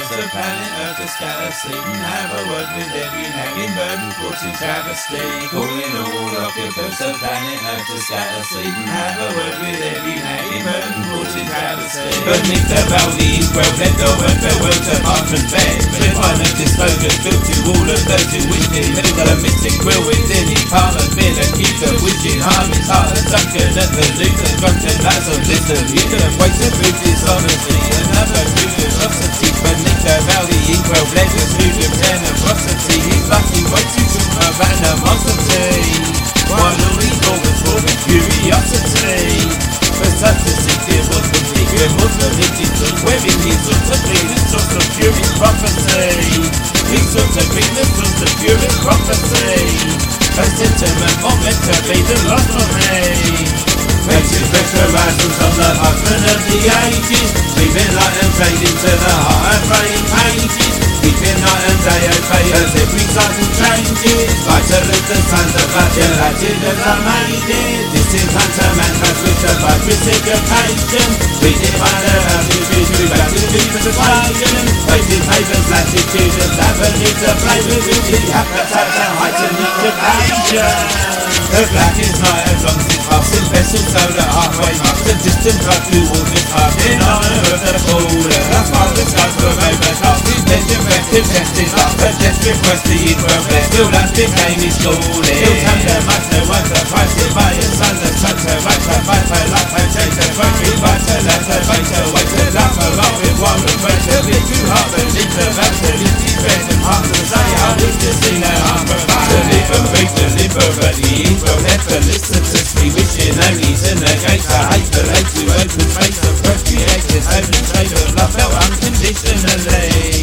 invents a planet Earth to scatter sleep and have a word with every nagging burden caught in travesty. Calling all occupants of planet Earth to scatter sleep and have a word with every nagging burden caught in travesty. Beneath the valley is well let the word farewell to Parchment bed. But one of disclosures built to all of those who wish to live the mystic will within each Parliament bin and keep the wishing armies heart and sunken at the loot and drunken lads of listen. You can wait to prove dishonesty, another curiosity beneath the valley in well legends who live generosity. He's lucky way to talk of animosity, while all these organs for with curiosity. For such a secret was the secret was the religion wearing his sort of clean source of purest prophecy. His sort of clean source of purest prophecy. A sentiment moment to be the lost of me. Faces veterans on the husband of the ages, leaving light and fading to the heart of fraying pages. Keeping night and day at bay as every cycle changes. Like to lose the sons of battle acted as I made it. This is hunter man has with the bug reciprocation. Reading by the houses visually back to be persuasion. Facing papers, latitudes, avenues to play with the appetite to heighten each occasion. The blackest night as long as it's passing vessel solar halfway marks a distant drive towards the park in honour of the caller. That's why the skies were overcasting, legend rested, tested up a desperate quest the Israel blessed. Still that became his calling. He'll come to much no one surprised by his son, the such a right to fight for life and take the right to fight to let the fight to wait to laugh along with one and wait to be too hard but leave the battle in his bed and heart to say how we to see no harm provide. To live and break, to live already. From heaven, listen to me, wishing only to negate the hate, the hate to open space, appropriated, open trade of love felt unconditionally.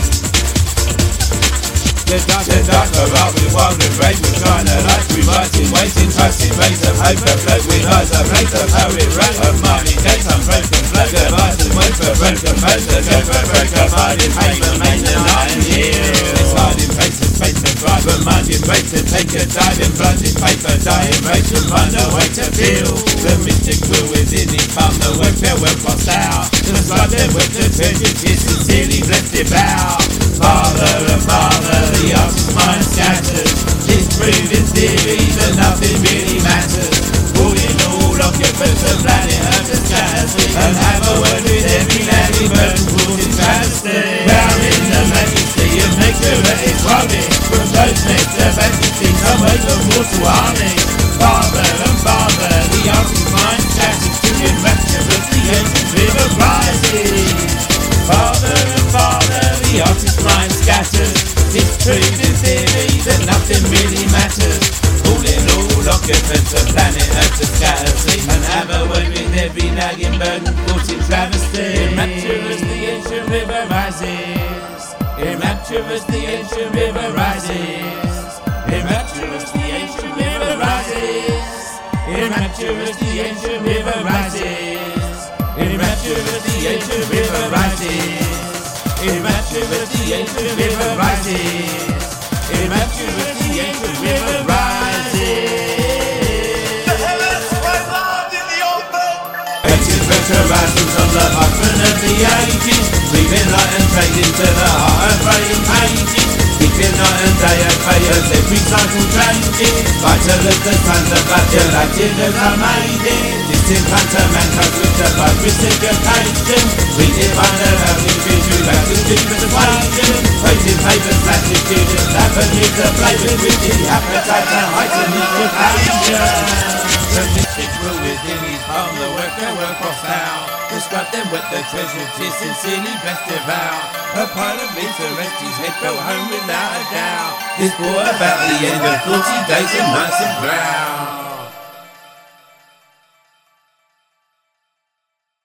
The dark are with wild and brave, we shine a light, we writing, waiting, trusting, rays of hope, a float with eyes of hate, of poet, right of mighty gates, unbroken flow, device and wait for broken bones, the go for broken mind in pain, remain the night and heal. It's hard in face to space to drive, but mind in race to take a dive in blood is paper, dying race to find a way to feel. The mystic will within his palm, the word farewell crossed out, just like them with the treasure, tis sincerely blessed devout. Father and Father, the artist's mind scatters. It's proving theory that nothing really matters. Calling all occupants of planet Earth to scatter sleep and have a word with every lagging bird called in travesty. Bound in the majesty of nature at its wildest, from those next to fantasy, some way of mortal harness. Father and Father, the artist's mind scatters to enrapture as the ancient river rises. Father and Father, the artist's mind scatters. It's proving theory that nothing really matters. Calling all occupants of planet Earth to scatter sleep and have a word with every nagging burden caught in travesty. Rapturous the ancient river rises. Rapturous the ancient river rises. Rapturous the ancient river rises. Rapturous the ancient river rises. Rapturous the ancient river rises. Rapturous the ancient river rises. Rapturous the ancient river rises. The heavens cry loud in the open. Ancient veterans on the husband of the ages, leaving light and fading to the heart of fraying pages. Keeping night and day at bay as every cycle changes. Like to look the sons of battle acted as I made it. Distant hunter man comes with the bug reciprocation. Reading by the houses visually back to be persuasion. Facing papers, latitudes, avenues to play with the appetite to heighten each occasion. The mystic will within his palm, the worker will cross out. Describe them with the treasure, tis sincerely blessed devout. A pile of meat to rest his head, go home without a doubt. This brought about the end of 40 days and nights of ground.